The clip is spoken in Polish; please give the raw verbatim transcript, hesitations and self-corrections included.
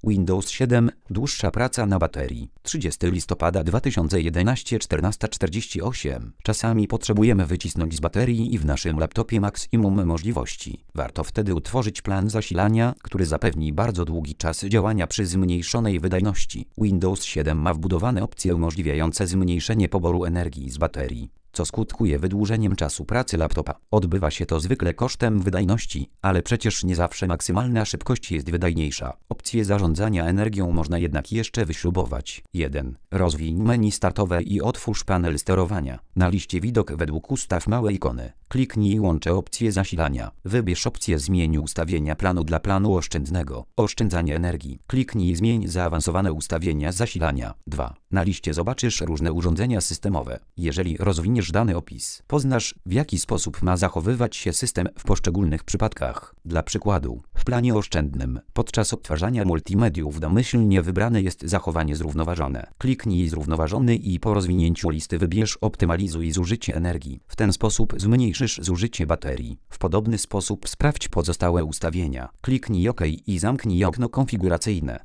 Windows siedem. Dłuższa praca na baterii. trzydziestego listopada dwa tysiące jedenastego, czternasta czterdzieści osiem. Czasami potrzebujemy wycisnąć z baterii i w naszym laptopie maksimum możliwości. Warto wtedy utworzyć plan zasilania, który zapewni bardzo długi czas działania przy zmniejszonej wydajności. Windows siedem ma wbudowane opcje umożliwiające zmniejszenie poboru energii z baterii, co skutkuje wydłużeniem czasu pracy laptopa. Odbywa się to zwykle kosztem wydajności, ale przecież nie zawsze maksymalna szybkość jest wydajniejsza. Opcje zarządzania energią można jednak jeszcze wyśrubować. jeden. Rozwiń menu startowe i otwórz panel sterowania. Na liście widok według ustaw małe ikony. Kliknij łącze opcje zasilania. Wybierz opcję zmień ustawienia planu dla planu oszczędnego. Oszczędzanie energii. Kliknij zmień zaawansowane ustawienia zasilania. dwa. Na liście zobaczysz różne urządzenia systemowe. Jeżeli rozwiniesz dany opis, poznasz, w jaki sposób ma zachowywać się system w poszczególnych przypadkach. Dla przykładu, w planie oszczędnym, podczas odtwarzania multimediów domyślnie wybrane jest zachowanie zrównoważone. Kliknij zrównoważony i po rozwinięciu listy wybierz optymalizuj zużycie energii. W ten sposób zmniejszysz zużycie baterii. W podobny sposób sprawdź pozostałe ustawienia. Kliknij OK i zamknij okno konfiguracyjne.